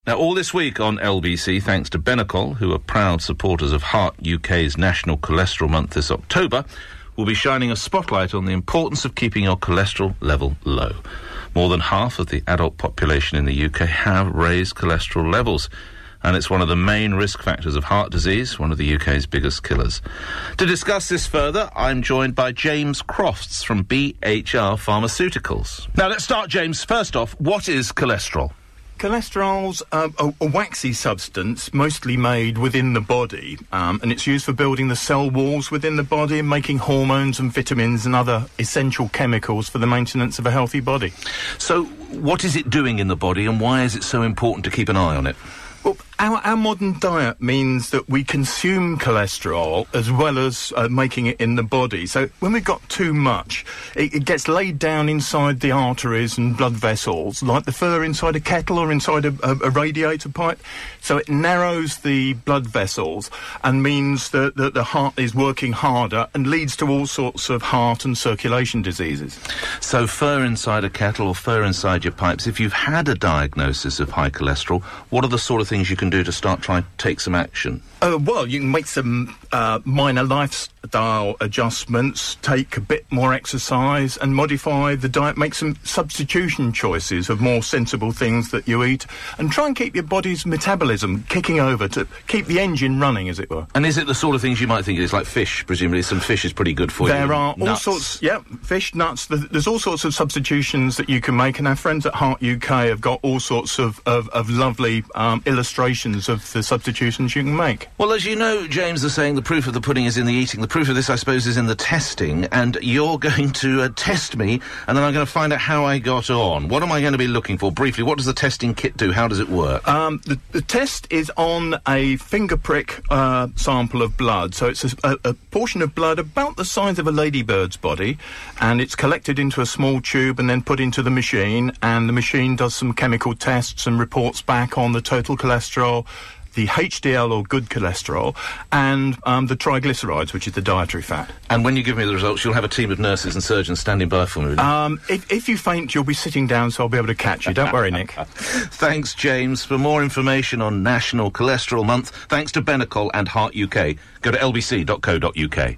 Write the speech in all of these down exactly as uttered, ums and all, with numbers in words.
Now, all this week on L B C, thanks to Benecol, who are proud supporters of Heart U K's National Cholesterol Month this October, we'll be shining a spotlight on the importance of keeping your cholesterol level low. More than half of the adult population in the U K have raised cholesterol levels, and it's one of the main risk factors of heart disease, one of the U K's biggest killers. To discuss this further, I'm joined by James Crofts from B H R Pharmaceuticals. Now, let's start, James. First off, what is cholesterol? Cholesterol's uh, a, a waxy substance, mostly made within the body, um, and it's used for building the cell walls within the body and making hormones and vitamins and other essential chemicals for the maintenance of a healthy body. So, what is it doing in the body, and why is it so important to keep an eye on it? Well, our, our modern diet means that we consume cholesterol as well as uh, making it in the body. So when we've got too much, it, it gets laid down inside the arteries and blood vessels, like the fur inside a kettle or inside a, a, a radiator pipe. So it narrows the blood vessels and means that, that the heart is working harder and leads to all sorts of heart and circulation diseases. So fur inside a kettle or fur inside your pipes, if you've had a diagnosis of high cholesterol, what are the sort of things you can do to start trying to take some action? Uh, well, you can make some uh, minor lifestyle adjustments, take a bit more exercise and modify the diet, make some substitution choices of more sensible things that you eat, and try and keep your body's metabolism kicking over to keep the engine running, as it were. And is it the sort of things you might think it is, like fish? Presumably some fish is pretty good for you. There are nuts. all sorts, yeah, fish, nuts, th- there's all sorts of substitutions that you can make, and our friends at Heart U K have got all sorts of, of, of lovely um, illustrations of the substitutions you can make. Well, as you know, James, the saying, the proof of the pudding is in the eating. The proof of this, I suppose, is in the testing, and you're going to uh, test me, and then I'm going to find out how I got on. What am I going to be looking for? Briefly, what does the testing kit do? How does it work? Um, the, the test is on a finger prick uh, sample of blood, so it's a, a, a portion of blood about the size of a ladybird's body, and it's collected into a small tube and then put into the machine, and the machine does some chemical tests and reports back on the total cholesterol, the H D L or good cholesterol, and um, the triglycerides, which is the dietary fat. And when you give me the results, you'll have a team of nurses and surgeons standing by for me. Um, if, if you faint, you'll be sitting down, so I'll be able to catch you. Don't worry, Nick. Thanks, James. For more information on National Cholesterol Month, thanks to Benecol and Heart U K, go to l b c dot co dot u k.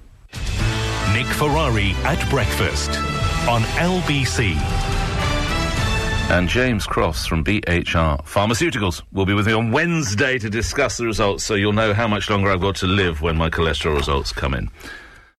Nick Ferrari at breakfast on L B C. And James Crofts from B H R Pharmaceuticals will be with me on Wednesday to discuss the results, so you'll know how much longer I've got to live when my cholesterol results come in.